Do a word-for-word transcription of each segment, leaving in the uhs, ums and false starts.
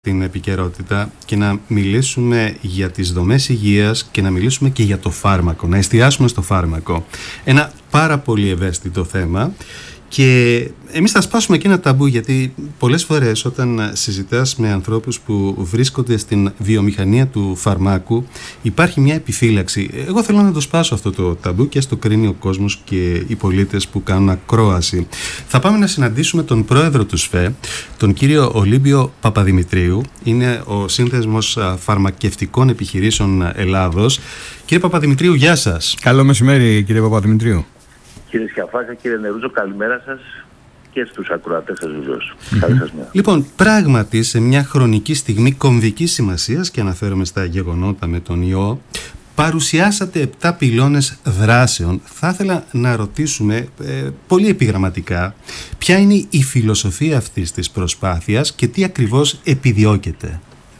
την επικαιρότητα και να μιλήσουμε για τις δομές υγείας και να μιλήσουμε και για το φάρμακο, να εστιάσουμε στο φάρμακο. Ένα πάρα πολύ ευαίσθητο θέμα και εμείς θα σπάσουμε και ένα ταμπού, γιατί πολλές φορές όταν συζητάς με ανθρώπους που βρίσκονται στην βιομηχανία του φαρμάκου υπάρχει μια επιφύλαξη. Εγώ θέλω να το σπάσω αυτό το ταμπού και στο κρίνει ο κόσμος και οι πολίτες που κάνουν ακρόαση. Θα πάμε να συναντήσουμε τον πρόεδρο του ΣΦΕ, τον κύριο Ολύμπιο Παπαδημητρίου. Είναι ο Σύνδεσμος Φαρμακευτικών Επιχειρήσεων Ελλάδος. Κύριε Παπαδημητρίου, γεια σας. Καλό μεσημέρι, κύριε Παπαδημητρίου. Κύριε Σιαφάκα, κύριε Νερούζο, καλημέρα σας και στους ακροατές σας βεβαίως. Mm-hmm. Καλή σας μέρα. Λοιπόν, πράγματι σε μια χρονική στιγμή κομβικής σημασίας, και αναφέρομαι στα γεγονότα με τον ιό, παρουσιάσατε επτά πυλώνες δράσεων. Θα ήθελα να ρωτήσουμε ε, πολύ επιγραμματικά ποια είναι η φιλοσοφία αυτής της προσπάθειας και τι ακριβώς επιδιώκεται.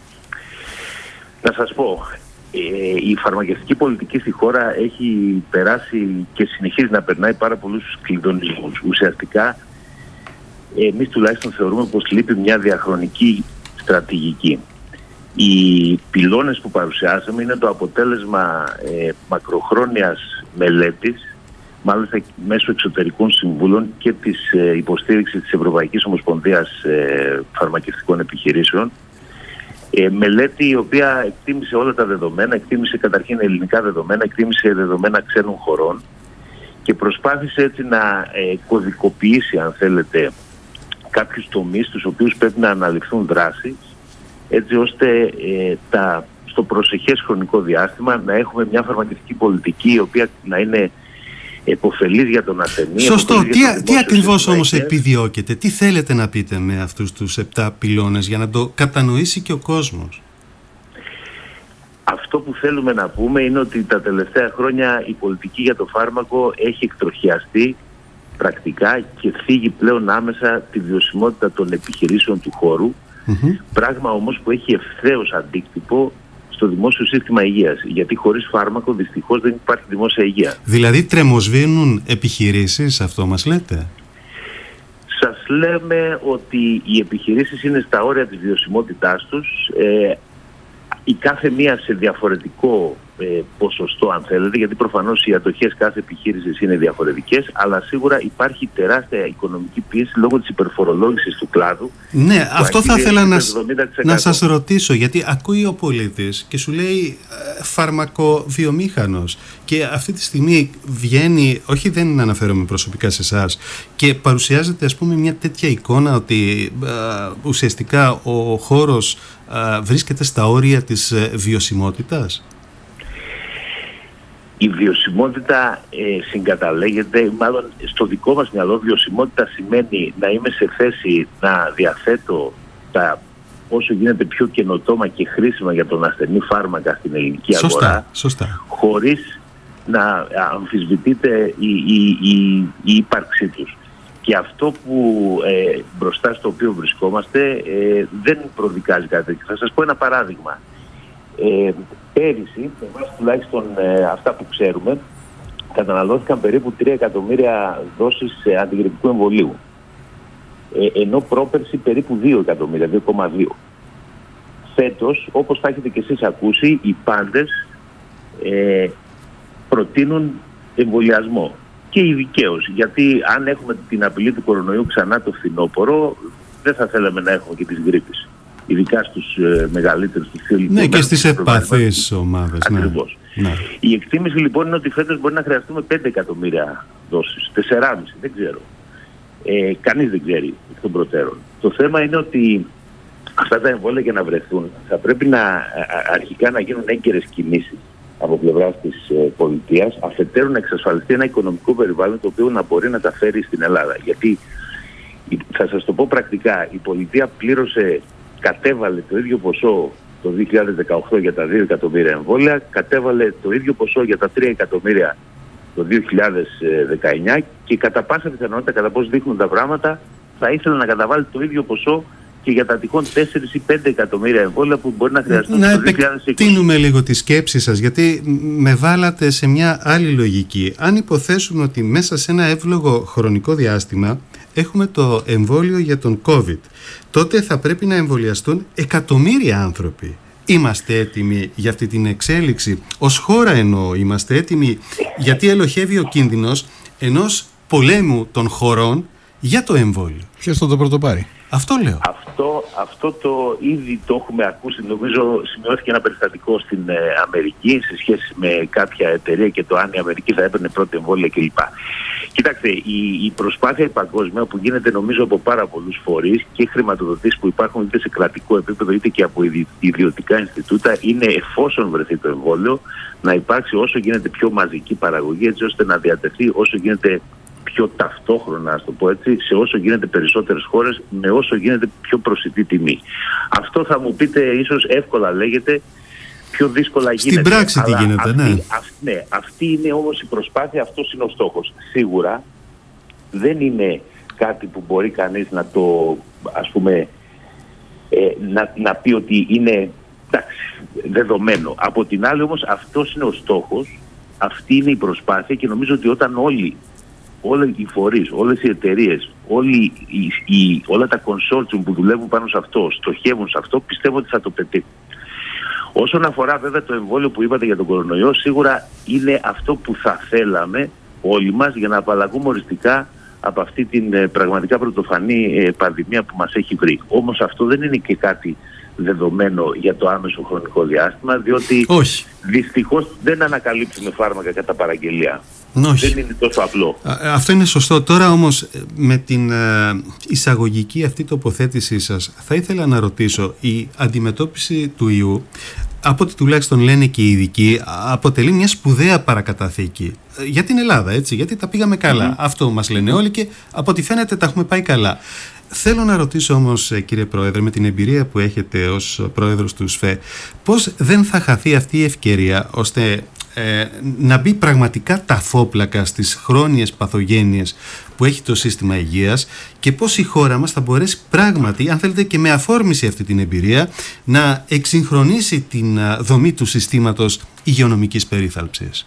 Να σας πω, ε, η φαρμακευτική πολιτική στη χώρα έχει περάσει και συνεχίζει να περνάει πάρα πολλούς κλειδονισμούς. Ουσιαστικά, εμείς τουλάχιστον θεωρούμε πως λείπει μια διαχρονική στρατηγική. Οι πυλώνες που παρουσιάσαμε είναι το αποτέλεσμα ε, μακροχρόνιας μελέτης, μάλιστα μέσω εξωτερικών συμβούλων και της ε, υποστήριξης της Ευρωπαϊκής Ομοσπονδίας ε, Φαρμακευτικών Επιχειρήσεων. Ε, μελέτη η οποία εκτίμησε όλα τα δεδομένα, εκτίμησε καταρχήν ελληνικά δεδομένα, εκτίμησε δεδομένα ξένων χωρών και προσπάθησε έτσι να ε, κωδικοποιήσει, αν θέλετε, κάποιους τομείς στους οποίους πρέπει να αναλυφθούν δράσεις, έτσι ώστε ε, τα, στο προσεχές χρονικό διάστημα να έχουμε μια φαρμακευτική πολιτική η οποία να είναι επωφελής για τον ασθενή. Σωστό. Τι, τι ακριβώς όμως επιδιώκετε, τι θέλετε να πείτε με αυτούς τους επτά πυλώνες για να το κατανοήσει και ο κόσμος? Αυτό που θέλουμε να πούμε είναι ότι τα τελευταία χρόνια η πολιτική για το φάρμακο έχει εκτροχιαστεί πρακτικά και φύγει πλέον άμεσα τη βιωσιμότητα των επιχειρήσεων του χώρου. Mm-hmm. Πράγμα όμως που έχει ευθέως αντίκτυπο στο δημόσιο σύστημα υγείας. Γιατί χωρίς φάρμακο δυστυχώς δεν υπάρχει δημόσια υγεία. Δηλαδή τρεμοσβήνουν επιχειρήσεις, αυτό μας λέτε? Σας λέμε ότι οι επιχειρήσεις είναι στα όρια της βιωσιμότητάς τους. Ε, η κάθε μία σε διαφορετικό ε, ποσοστό, αν θέλετε, γιατί προφανώς οι ατοχές κάθε επιχείρησης είναι διαφορετικές, αλλά σίγουρα υπάρχει τεράστια οικονομική πίεση λόγω της υπερφορολόγησης του κλάδου. Ναι, αυτό θα ήθελα να, να σας ρωτήσω, γιατί ακούει ο πολίτης και σου λέει ε, φαρμακοβιομήχανος, και αυτή τη στιγμή βγαίνει, όχι δεν αναφέρομαι προσωπικά σε εσάς, και παρουσιάζεται ας πούμε μια τέτοια εικόνα ότι ε, ουσιαστικά ο χώρος ε, βρίσκεται στα όρια της ε, βιωσιμότητας. Η βιωσιμότητα ε, συγκαταλέγεται, μάλλον στο δικό μας μυαλό βιωσιμότητα σημαίνει να είμαι σε θέση να διαθέτω τα όσο γίνεται πιο καινοτόμα και χρήσιμα για τον ασθενή φάρμακα στην ελληνική σωστά, αγορά, σωστά. χωρίς να αμφισβητείται η, η, η, η ύπαρξή τους. Και αυτό που ε, μπροστά στο οποίο βρισκόμαστε ε, δεν προδικάζει κάτι τέτοιο. Θα σας πω ένα παράδειγμα. Ε, πέρυσι, με βάση τουλάχιστον ε, αυτά που ξέρουμε, καταναλώθηκαν περίπου τρία εκατομμύρια δόσεις ε, αντιγρυπικού εμβολίου. Ε, ενώ πρόπερση περίπου δύο εκατομμύρια, δύο κόμμα δύο. Φέτος, όπως θα έχετε και εσείς ακούσει, οι πάντες ε, προτείνουν εμβολιασμό. Και δικαίως, γιατί αν έχουμε την απειλή του κορονοϊού ξανά το φθινόπωρο, δεν θα θέλαμε να έχουμε και τις γρίπης. Ειδικά στους ε, μεγαλύτερους, τους πιο ναι, και στις ευπαθείς ομάδες. Ακριβώς. Ναι. Ναι. Η εκτίμηση λοιπόν είναι ότι φέτος μπορεί να χρειαστούμε πέντε εκατομμύρια δόσεις, τέσσερα κόμμα πέντε, δεν ξέρω. Ε, κανείς δεν ξέρει εκ των προτέρων. Το θέμα είναι ότι αυτά τα εμβόλια για να βρεθούν θα πρέπει να α, αρχικά να γίνουν έγκαιρες κινήσεις από πλευράς της ε, πολιτείας, αφετέρου να εξασφαλιστεί ένα οικονομικό περιβάλλον το οποίο να μπορεί να τα φέρει στην Ελλάδα. Γιατί θα σας το πω πρακτικά, η πολιτεία πλήρωσε, κατέβαλε το ίδιο ποσό το δύο χιλιάδες δεκαοκτώ για τα δύο εκατομμύρια εμβόλια, κατέβαλε το ίδιο ποσό για τα τρία εκατομμύρια το δύο χιλιάδες δεκαεννιά και κατά πάσα πιθανότητα, κατά πώς δείχνουν τα πράγματα, θα ήθελε να καταβάλει το ίδιο ποσό και για τα τυχόν τέσσερα ή πέντε εκατομμύρια εμβόλια που μπορεί να χρειαστούν να το δύο χιλιάδες είκοσι. Να επεκτείνουμε λίγο τη σκέψη σας, γιατί με βάλατε σε μια άλλη λογική. Αν υποθέσουμε ότι μέσα σε ένα εύλογο χρονικό διάστημα έχουμε το εμβόλιο για τον COVID. Τότε θα πρέπει να εμβολιαστούν εκατομμύρια άνθρωποι. Είμαστε έτοιμοι για αυτή την εξέλιξη? Ως χώρα εννοώ, είμαστε έτοιμοι? Γιατί ελοχεύει ο κίνδυνος ενός πολέμου των χωρών για το εμβόλιο. Ποιος θα το πρωτοπάρει? Αυτό λέω. Αυτό, αυτό το ήδη το έχουμε ακούσει. Νομίζω σημειώθηκε ένα περιστατικό στην ε, Αμερική σε σχέση με κάποια εταιρεία και το αν η Αμερική θα έπαιρνε πρώτη εμβόλια κλπ. Κοιτάξτε, η, η προσπάθεια η παγκόσμια που γίνεται νομίζω από πάρα πολλούς φορείς και χρηματοδοτήσεις που υπάρχουν είτε σε κρατικό επίπεδο είτε και από ιδιωτικά Ινστιτούτα είναι, εφόσον βρεθεί το εμβόλιο, να υπάρξει όσο γίνεται πιο μαζική παραγωγή, έτσι ώστε να διατεθεί όσο γίνεται πιο ταυτόχρονα, ας το πω έτσι, σε όσο γίνεται περισσότερες χώρες με όσο γίνεται πιο προσιτή τιμή. Αυτό θα μου πείτε ίσως εύκολα λέγεται, πιο δύσκολα γίνεται. Στην πράξη τι γίνεται, αυτή, ναι. Αυτή, ναι. Αυτή είναι όμως η προσπάθεια, αυτός είναι ο στόχος. Σίγουρα δεν είναι κάτι που μπορεί κανείς να το, ας πούμε, ε, να, να πει ότι είναι εντάξει, δεδομένο. Από την άλλη όμως αυτός είναι ο στόχος, αυτή είναι η προσπάθεια και νομίζω ότι όταν όλοι όλοι οι φορείς, όλες οι εταιρείες, όλοι οι, οι, όλα τα consortium που δουλεύουν πάνω σε αυτό, στοχεύουν σε αυτό, πιστεύω ότι θα το πετύχουν. Όσον αφορά βέβαια το εμβόλιο που είπατε για τον κορονοϊό, σίγουρα είναι αυτό που θα θέλαμε όλοι μας για να απαλλαγούμε οριστικά από αυτή την ε, πραγματικά πρωτοφανή ε, πανδημία που μας έχει βρει. Όμως αυτό δεν είναι και κάτι δεδομένο για το άμεσο χρονικό διάστημα, διότι Όχι. δυστυχώς δεν ανακαλύπτουμε φάρμακα κατά παραγγελία. Όχι. Δεν είναι τόσο απλό. Α, αυτό είναι σωστό. Τώρα όμως με την ε, εισαγωγική αυτή τοποθέτησή σας θα ήθελα να ρωτήσω, η αντιμετώπιση του ιού, από ό,τι τουλάχιστον λένε και οι ειδικοί, αποτελεί μια σπουδαία παρακαταθήκη για την Ελλάδα, έτσι, γιατί τα πήγαμε καλά. Mm-hmm. Αυτό μας λένε όλοι και από ό,τι φαίνεται τα έχουμε πάει καλά. Θέλω να ρωτήσω όμως, κύριε Πρόεδρε, με την εμπειρία που έχετε ως Πρόεδρος του ΣΦΕ, πώς δεν θα χαθεί αυτή η ευκαιρία ώστε ε, να μπει πραγματικά ταφόπλακα στις χρόνιες παθογένειες που έχει το σύστημα υγείας και πώς η χώρα μας θα μπορέσει πράγματι, αν θέλετε και με αφόρμηση αυτή την εμπειρία, να εξυγχρονίσει την δομή του συστήματος υγειονομικής περίθαλψης.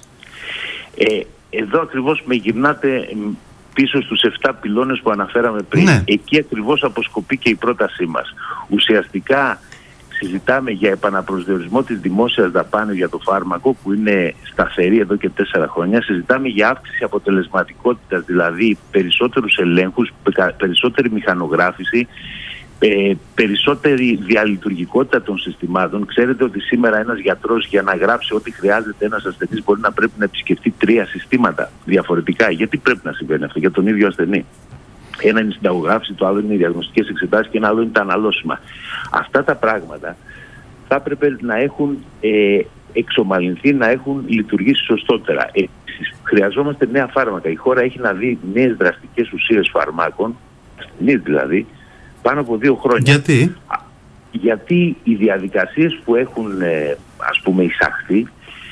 Ε, εδώ ακριβώς με γυρνάτε πίσω στους επτά πυλώνες που αναφέραμε πριν. Ναι. Εκεί ακριβώς αποσκοπεί και η πρότασή μας. Ουσιαστικά συζητάμε για επαναπροσδιορισμό της δημόσιας δαπάνης για το φάρμακο που είναι σταθερή εδώ και τέσσερα χρόνια. Συζητάμε για αύξηση αποτελεσματικότητας, δηλαδή περισσότερους ελέγχους, περισσότερη μηχανογράφηση, ε, περισσότερη διαλειτουργικότητα των συστημάτων. Ξέρετε ότι σήμερα ένας γιατρός για να γράψει ό,τι χρειάζεται ένας ασθενής μπορεί να πρέπει να επισκεφτεί τρία συστήματα διαφορετικά. Γιατί πρέπει να συμβαίνει αυτό για τον ίδιο ασθενή? Ένα είναι η συνταγογράφηση, το άλλο είναι οι διαγνωστικές εξετάσεις και ένα άλλο είναι τα αναλώσιμα. Αυτά τα πράγματα θα έπρεπε να έχουν ε, εξομαλυνθεί, να έχουν λειτουργήσει σωστότερα. Ε, χρειαζόμαστε νέα φάρμακα. Η χώρα έχει να δει νέες δραστικές ουσίες φαρμάκων, ασθενείς δηλαδή, πάνω από δύο χρόνια. Γιατί? Γιατί οι διαδικασίες που έχουν ε, ας πούμε εισαχθεί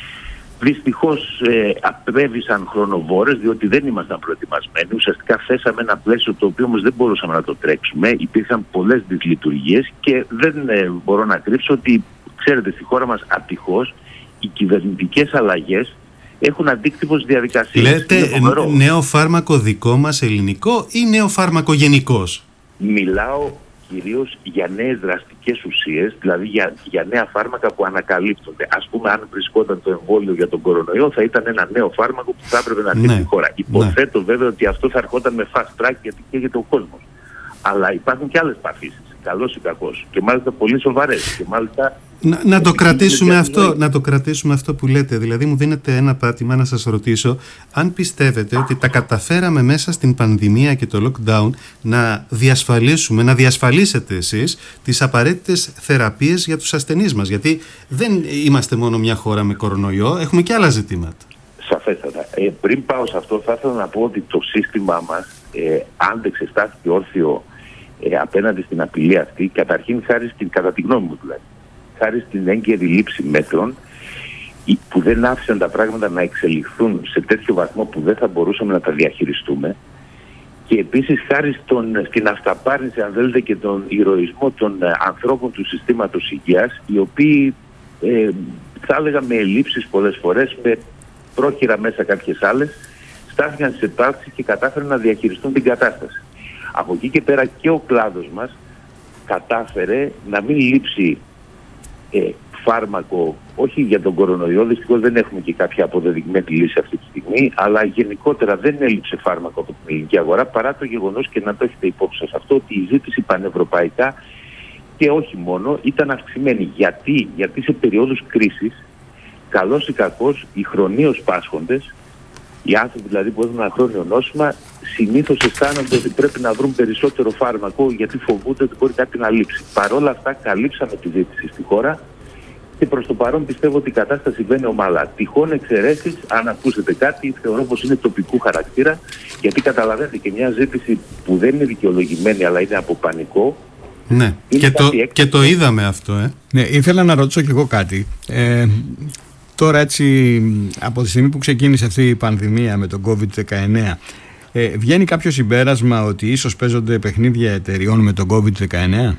δυστυχώς ε, απέβησαν χρονοβόρες, διότι δεν ήμασταν προετοιμασμένοι. Ουσιαστικά θέσαμε ένα πλαίσιο το οποίο όμως δεν μπορούσαμε να το τρέξουμε. Υπήρχαν πολλές δυσλειτουργίες και δεν ε, μπορώ να κρύψω ότι, ξέρετε, στη χώρα μας ατυχώς οι κυβερνητικές αλλαγές έχουν αντίκτυπο στις διαδικασίες. Λέτε νέο φάρμακο δικό μας ελληνικό ή νέο φάρμακο γενικώς? Μιλάω κυρίως για νέες δραστικές ουσίες, δηλαδή για, για νέα φάρμακα που ανακαλύπτονται. Ας πούμε, αν βρισκόταν το εμβόλιο για τον κορονοϊό, θα ήταν ένα νέο φάρμακο που θα έπρεπε να έρθει ναι. στη χώρα. Υποθέτω ναι. βέβαια ότι αυτό θα ερχόταν με fast track γιατί καίγεται ο κόσμος. Αλλά υπάρχουν και άλλες παθήσεις, καλός ή κακός, και μάλιστα πολύ σοβαρές. Και μάλιστα να, να, το κρατήσουμε αυτό, να το κρατήσουμε αυτό που λέτε. Δηλαδή μου δίνετε ένα πάτημα να σας ρωτήσω αν πιστεύετε ότι τα καταφέραμε μέσα στην πανδημία και το lockdown να διασφαλίσουμε, να διασφαλίσετε εσείς τις απαραίτητες θεραπείες για τους ασθενείς μας. Γιατί δεν είμαστε μόνο μια χώρα με κορονοϊό, έχουμε και άλλα ζητήματα. Σαφέστατα. Ε, πριν πάω σε αυτό, θα ήθελα να πω ότι το σύστημά μας ε, άντεξε, στάθηκε όρθιο ε, απέναντι στην απειλή αυτή, καταρχήν χάρη στην, κατά τη γνώμη μου δηλαδή, χάρη στην έγκαιρη λήψη μέτρων που δεν άφησαν τα πράγματα να εξελιχθούν σε τέτοιο βαθμό που δεν θα μπορούσαμε να τα διαχειριστούμε, και επίσης χάρη στον, στην αυταπάρνηση, αν θέλετε, και τον ηρωισμό των ε, ανθρώπων του συστήματος υγείας, οι οποίοι ε, θα έλεγα με ελλείψεις πολλές φορές, με πρόχειρα μέσα κάποιες άλλες, στάθηκαν σε πράξη και κατάφεραν να διαχειριστούν την κατάσταση. Από εκεί και πέρα και ο κλάδος μας κατάφερε να μην λείψει ε, φάρμακο, όχι για τον κορονοϊό, δυστυχώς δεν έχουμε και κάποια αποδεδειγμένη λύση αυτή τη στιγμή, αλλά γενικότερα δεν έλειψε φάρμακο από την ελληνική αγορά, παρά το γεγονός, και να το έχετε υπόψη σας αυτό, ότι η ζήτηση πανευρωπαϊκά και όχι μόνο ήταν αυξημένη. Γιατί, Γιατί σε περίοδους κρίσης, καλώς ή κακώς, οι χρονίως πάσχοντες, οι άνθρωποι δηλαδή που έχουν ένα χρόνιο νόσημα, συνήθως αισθάνονται ότι πρέπει να βρουν περισσότερο φάρμακο, γιατί φοβούνται ότι μπορεί κάτι να λείψει. Παρ' όλα αυτά, καλύψαμε τη ζήτηση στη χώρα και προς το παρόν πιστεύω ότι η κατάσταση βαίνει ομαλά. Τυχόν εξαιρέσεις, αν ακούσετε κάτι, θεωρώ πως είναι τοπικού χαρακτήρα, γιατί καταλαβαίνετε και μια ζήτηση που δεν είναι δικαιολογημένη αλλά είναι από πανικό. Ναι, και το, και το είδαμε αυτό. Ε. Ναι, ήθελα να ρωτήσω κι εγώ κάτι. Ε, τώρα έτσι, από τη στιγμή που ξεκίνησε αυτή η πανδημία με τον κόβιντ δεκαεννέα, ε, βγαίνει κάποιο συμπέρασμα ότι ίσως παίζονται παιχνίδια εταιριών με τον κόβιντ δεκαεννέα?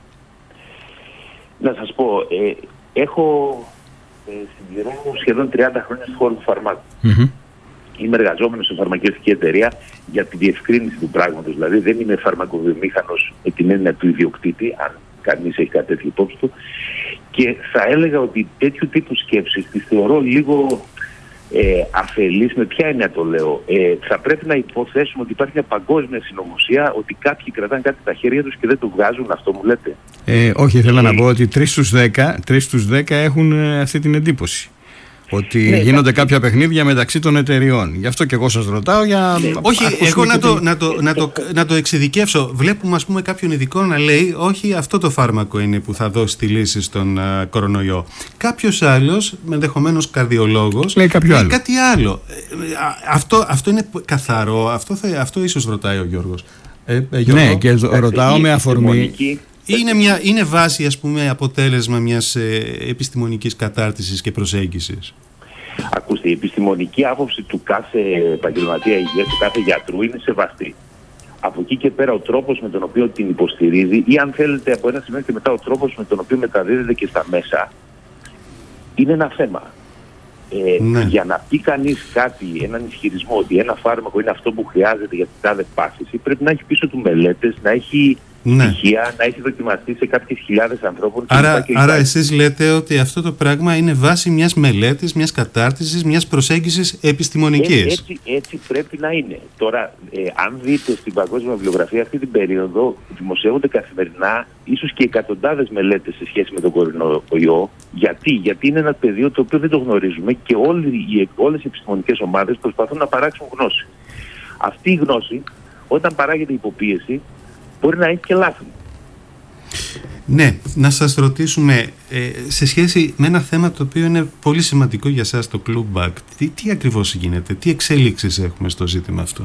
Να σας πω, ε, έχω ε, συμπληρώνω σχεδόν τριάντα χρόνια στον χώρο του φαρμάκου. Mm-hmm. Είμαι εργαζόμενος σε φαρμακευτική εταιρεία για τη διευκρίνηση του πράγματος. Δηλαδή δεν είμαι φαρμακοβιομήχανος με την έννοια του ιδιοκτήτη, αν κανείς έχει κάτι τέτοιο υπόψη του. Και θα έλεγα ότι τέτοιου τύπου σκέψεις τις θεωρώ λίγο ε, αφελείς. Με ποια έννοια το λέω? Ε, θα πρέπει να υποθέσουμε ότι υπάρχει μια παγκόσμια συνωμοσία, ότι κάποιοι κρατάνε κάτι στα χέρια τους και δεν το βγάζουν. Αυτό μου λέτε? Ε, όχι, ήθελα ε, να πω ότι τρεις στους δέκα έχουν ε, αυτή την εντύπωση. Ότι ναι, γίνονται κάποια ναι. παιχνίδια μεταξύ των εταιριών. Γι' αυτό και εγώ σας ρωτάω για... Ναι. Όχι, εγώ να το, να, το, να, το, να το εξειδικεύσω. Βλέπουμε ας πούμε κάποιον ειδικό να λέει όχι, αυτό το φάρμακο είναι που θα δώσει τη λύση στον uh, κορονοϊό. Κάποιος άλλος, ενδεχομένως καρδιολόγος, λέει κάποιο άλλο. Κάτι άλλο. Ε, αυτό, αυτό είναι καθαρό. Αυτό, θα, αυτό ίσως ρωτάει ο Γιώργος. Ε, ε, Γιώργο. Ναι, και ρωτάω με αφορμή... Είναι, μια, είναι βάση, ας πούμε, αποτέλεσμα μιας ε, επιστημονικής κατάρτισης και προσέγγισης. Ακούστε, η επιστημονική άποψη του κάθε επαγγελματία υγείας, του κάθε γιατρού είναι σεβαστή. Από εκεί και πέρα ο τρόπος με τον οποίο την υποστηρίζει, ή αν θέλετε από ένα σημείο και μετά ο τρόπος με τον οποίο μεταδίδεται και στα μέσα, είναι ένα θέμα. Ε, ναι. Για να πει κανείς κάτι, έναν ισχυρισμό ότι ένα φάρμακο είναι αυτό που χρειάζεται για την τάδε πάθηση, πρέπει να έχει πίσω του μελέτες, να έχει ναι. στοιχεία, να έχει δοκιμαστεί σε κάποιες χιλιάδες ανθρώπων. Άρα, και άρα εσείς λέτε ότι αυτό το πράγμα είναι βάση μιας μελέτης, μιας κατάρτισης, μιας προσέγγισης επιστημονικής. Έτσι, έτσι, έτσι πρέπει να είναι. Τώρα, ε, αν δείτε στην παγκόσμια βιβλιογραφία αυτή την περίοδο, δημοσιεύονται καθημερινά ίσως και εκατοντάδες μελέτες σε σχέση με τον κορονοϊό. Γιατί? Γιατί είναι ένα πεδίο το οποίο δεν το γνωρίζουμε και όλοι, οι, όλες οι επιστημονικές ομάδες προσπαθούν να παράξουν γνώση. Αυτή η γνώση, όταν παράγεται υποπίεση, μπορεί να έχει και λάθη. Ναι, να σας ρωτήσουμε ε, σε σχέση με ένα θέμα το οποίο είναι πολύ σημαντικό για σας, το Club Back. Τι, τι ακριβώς γίνεται, τι εξέλιξεις έχουμε στο ζήτημα αυτό?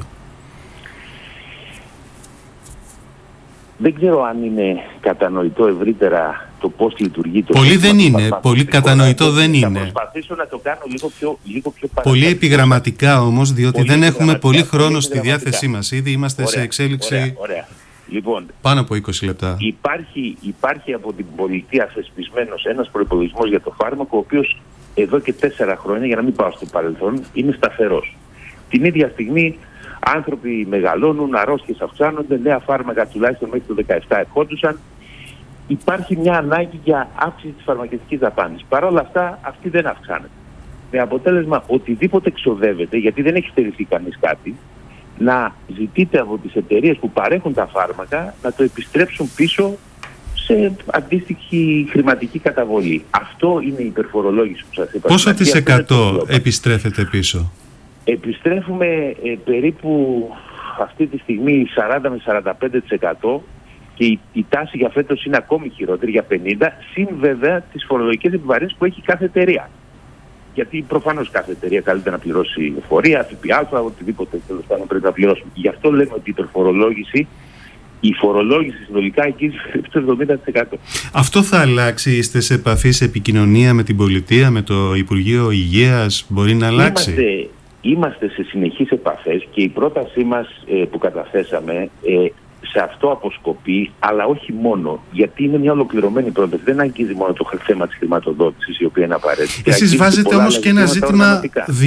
Δεν ξέρω αν είναι κατανοητό ευρύτερα το πώς λειτουργεί το πολύ δεν είναι, πολύ κατανοητό δεν είναι. Θα προσπαθήσω να το κάνω λίγο πιο, λίγο πιο πολύ επιγραμματικά όμως, διότι πολύ δεν έχουμε πολύ χρόνο στη διάθεσή μας. Ήδη είμαστε ωραία, σε εξέλιξη ωραία, ωραία. Λοιπόν, πάνω από είκοσι λεπτά. Υπάρχει, υπάρχει από την πολιτεία θεσπισμένος ένας προϋπολογισμός για το φάρμακο, ο οποίος εδώ και τέσσερα χρόνια, για να μην πάω στο παρελθόν, είναι σταθερός. Την ίδια στιγμή άνθρωποι μεγαλώνουν, αρρώστιες αυξάνονται, νέα φάρμακα τουλάχιστον μέχρι το δεκαεπτά ερχόντουσαν. Υπάρχει μια ανάγκη για αύξηση της φαρμακευτικής δαπάνης. Παρ' όλα αυτά αυτή δεν αυξάνεται. Με αποτέλεσμα οτιδήποτε ξοδεύεται, γιατί δεν έχει στερηθεί κανείς κάτι, να ζητείτε από τις εταιρείες που παρέχουν τα φάρμακα να το επιστρέψουν πίσω σε αντίστοιχη χρηματική καταβολή. Αυτό είναι η υπερφορολόγηση που σας είπα. Πόσο της εκατό επιστρέφεται πίσω? Επιστρέφουμε ε, περίπου αυτή τη στιγμή σαράντα με σαράντα πέντε τοις εκατό και η, η τάση για φέτος είναι ακόμη χειρότερη, για πενήντα τοις εκατό, συν βέβαια τις φορολογικές επιβαρύνσεις που έχει κάθε εταιρεία. Γιατί προφανώς κάθε εταιρεία καλείται να πληρώσει φορεία, ΦΠΑ, οτιδήποτε τέλος πάντων πρέπει να πληρώσουμε. Γι' αυτό λέμε ότι η υπερφορολόγηση, η φορολόγηση συνολικά αγγίζει το εβδομήντα τοις εκατό. Αυτό θα αλλάξει? Είστε σε επαφή, σε επικοινωνία με την πολιτεία, με το Υπουργείο Υγείας? Μπορεί να αλλάξει? Είμαστε, είμαστε σε συνεχείς επαφές και η πρότασή μας ε, που καταθέσαμε ε, σε αυτό αποσκοπεί, αλλά όχι μόνο, γιατί είναι μια ολοκληρωμένη πρόταση. Δεν αγγίζει μόνο το θέμα της χρηματοδότησης, η οποία είναι απαραίτητη. Εσείς βάζετε όμως και ένα ζήτημα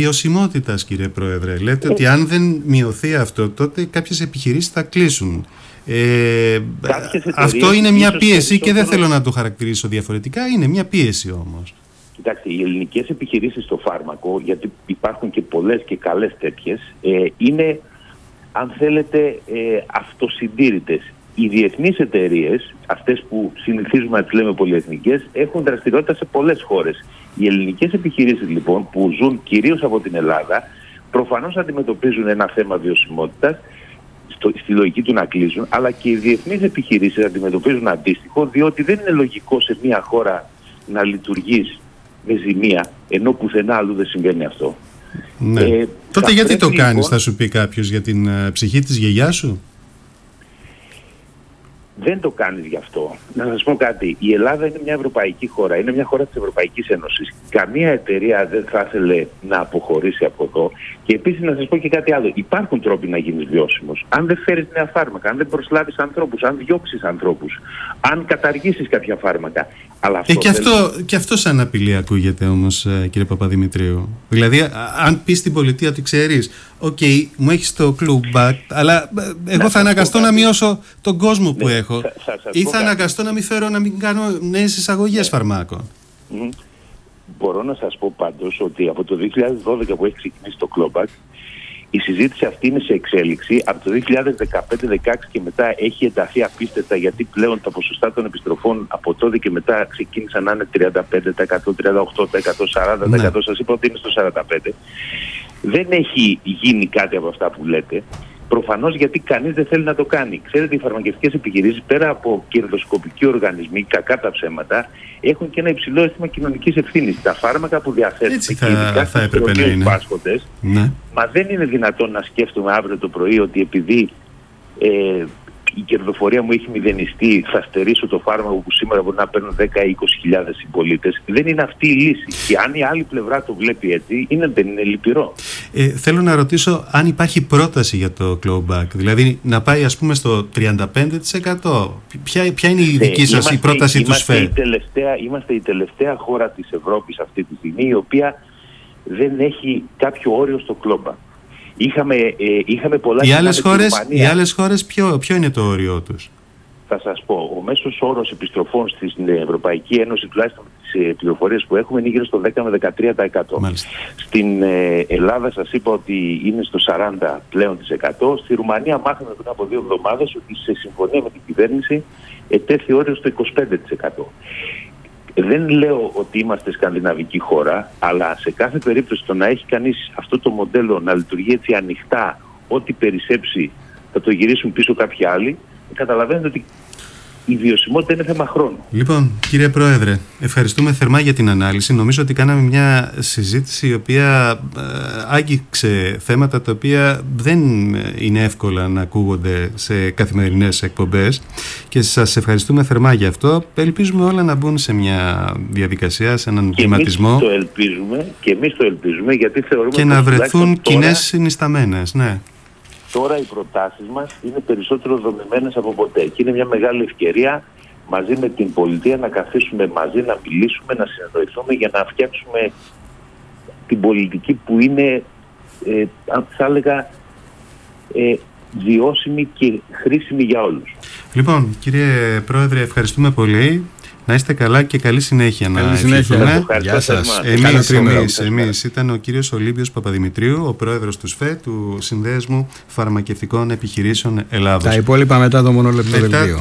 βιωσιμότητας, κύριε Πρόεδρε. Λέτε ε, ότι αν δεν μειωθεί αυτό, τότε κάποιες επιχειρήσεις θα κλείσουν. Ε, αυτό είναι μια πίεση και δεν θέλω να το χαρακτηρίσω διαφορετικά, είναι μια πίεση όμως. Κοιτάξτε, οι ελληνικές επιχειρήσεις στο φάρμακο, γιατί υπάρχουν και πολλές και καλές τέτοιες, ε, είναι, αν θέλετε, ε, αυτοσυντήρητες. Οι διεθνείς εταιρείες, αυτές που συνηθίζουμε να τις λέμε πολυεθνικές, έχουν δραστηριότητα σε πολλές χώρες. Οι ελληνικές επιχειρήσεις, λοιπόν, που ζουν κυρίως από την Ελλάδα, προφανώς αντιμετωπίζουν ένα θέμα βιωσιμότητας, στο, στη λογική του να κλείσουν, αλλά και οι διεθνείς επιχειρήσεις αντιμετωπίζουν αντίστοιχο, διότι δεν είναι λογικό σε μια χώρα να λειτουργείς με ζημία, ενώ πουθενά αλλού δεν συμβαίνει αυτό. Ναι. Ε, Τότε γιατί το κάνεις, λοιπόν, θα σου πει κάποιος, για την uh, ψυχή της γιαγιάς σου? Δεν το κάνεις γι' αυτό. Να σας πω κάτι. Η Ελλάδα είναι μια ευρωπαϊκή χώρα. Είναι μια χώρα της Ευρωπαϊκής Ένωσης. Καμία εταιρεία δεν θα ήθελε να αποχωρήσει από εδώ. Και επίσης να σας πω και κάτι άλλο. Υπάρχουν τρόποι να γίνεις βιώσιμος. Αν δεν φέρεις νέα φάρμακα, αν δεν προσλάβεις ανθρώπους, αν διώξεις ανθρώπους, αν καταργήσεις κάποια φάρμακα. Αλλά αυτό ε, και, δεν... αυτό, και αυτό σαν απειλή ακούγεται όμως, κύριε Παπαδημητρίου. Δηλαδή, αν πεις στην πολιτεία ότι ξέρεις, οκ, okay, μου έχεις το club, αλλά εγώ να θα αναγκαστώ να μειώσω τον κόσμο που ναι, έχω θα, θα ή θα αναγκαστώ να μην φέρω, να μην κάνω νέες εισαγωγές ναι. φαρμάκων. Mm. Μπορώ να σας πω πάντως ότι από το δύο χιλιάδες δώδεκα που έχει ξεκινήσει το Clawback, η συζήτηση αυτή είναι σε εξέλιξη. Από το δύο χιλιάδες δεκαπέντε δεκαέξι και μετά έχει ενταθεί απίστευτα, γιατί πλέον τα ποσοστά των επιστροφών από τότε και μετά ξεκίνησαν να είναι τριάντα πέντε τοις εκατό, τριάντα οκτώ τοις εκατό, σαράντα τοις εκατό. Ναι. Σας είπα ότι είναι στο σαράντα πέντε τοις εκατό. Δεν έχει γίνει κάτι από αυτά που λέτε. Προφανώς γιατί κανείς δεν θέλει να το κάνει. Ξέρετε, οι φαρμακευτικές επιχειρήσεις, πέρα από κερδοσκοπικοί οργανισμοί, κακά τα ψέματα, έχουν και ένα υψηλό αίσθημα κοινωνικής ευθύνης. Τα φάρμακα που διαθέτουν έτσι θα, και ειδικά θα έπρεπε να είναι πάσχοντες, ναι. Μα δεν είναι δυνατόν να σκέφτομαι αύριο το πρωί ότι επειδή ε, η κερδοφορία μου έχει μηδενιστεί, θα στερήσω το φάρμακο που σήμερα μπορεί να παίρνουν δέκα ή είκοσι χιλιάδες συμπολίτες. Δεν είναι αυτή η λύση. Και αν η άλλη πλευρά το βλέπει έτσι, είναι, δεν είναι λυπηρό. Ε, θέλω να ρωτήσω αν υπάρχει πρόταση για το clawback. Δηλαδή να πάει, ας πούμε, στο τριάντα πέντε τοις εκατό. Ποια, ποια είναι η δική ε, σας είμαστε, η πρόταση του ΣΦΕ? Η τελευταία, είμαστε η τελευταία χώρα της Ευρώπης αυτή τη στιγμή η οποία δεν έχει κάποιο όριο στο clawback. Είχαμε, ε, είχαμε πολλά... Οι άλλες χώρες, οι άλλες χώρες ποιο, ποιο είναι το όριό τους? Θα σας πω, ο μέσος όρος επιστροφών στην Ευρωπαϊκή Ένωση, τουλάχιστον με τις πληροφορίες που έχουμε, είναι γύρω στο δέκα με δεκατρία τοις εκατό. Μάλιστα. Στην ε, Ελλάδα σας είπα ότι είναι στο σαράντα πλέον τοις εκατό. Στη Ρουμανία μάθαμε πριν από δύο εβδομάδες ότι σε συμφωνία με την κυβέρνηση ετέθη όριο στο είκοσι πέντε τοις εκατό. Δεν λέω ότι είμαστε σκανδιναβική χώρα, αλλά σε κάθε περίπτωση το να έχει κανείς αυτό το μοντέλο να λειτουργεί έτσι ανοιχτά, ό,τι περισσέψει θα το γυρίσουν πίσω κάποιοι άλλοι, καταλαβαίνετε ότι η βιωσιμότητα είναι θέμα χρόνου. Λοιπόν, κύριε Πρόεδρε, ευχαριστούμε θερμά για την ανάλυση. Νομίζω ότι κάναμε μια συζήτηση η οποία ε, άγγιξε θέματα τα οποία δεν είναι εύκολα να ακούγονται σε καθημερινές εκπομπές και σας ευχαριστούμε θερμά για αυτό. Ελπίζουμε όλα να μπουν σε μια διαδικασία, σε έναν κλιματισμό. Και εμείς το ελπίζουμε, και εμείς το ελπίζουμε γιατί θεωρούμε και να βρεθούν κοινές συνισταμένες, ναι. Τώρα οι προτάσεις μας είναι περισσότερο δομημένες από ποτέ και είναι μια μεγάλη ευκαιρία μαζί με την πολιτεία να καθίσουμε μαζί, να μιλήσουμε, να συνεννοηθούμε για να φτιάξουμε την πολιτική που είναι, ε, θα έλεγα, ε, βιώσιμη και χρήσιμη για όλους. Λοιπόν, κύριε Πρόεδρε, ευχαριστούμε πολύ. Να είστε καλά και καλή συνέχεια. Καλή να συνέχεια. Γεια σας. Εμείς, εμείς, εμείς ήταν ο κύριος Ολύμπιος Παπαδημητρίου, ο πρόεδρος του ΣΦΕ, του Συνδέσμου Φαρμακευτικών Επιχειρήσεων Ελλάδος. Τα υπόλοιπα μετά το μονόλεπτο δελτίο.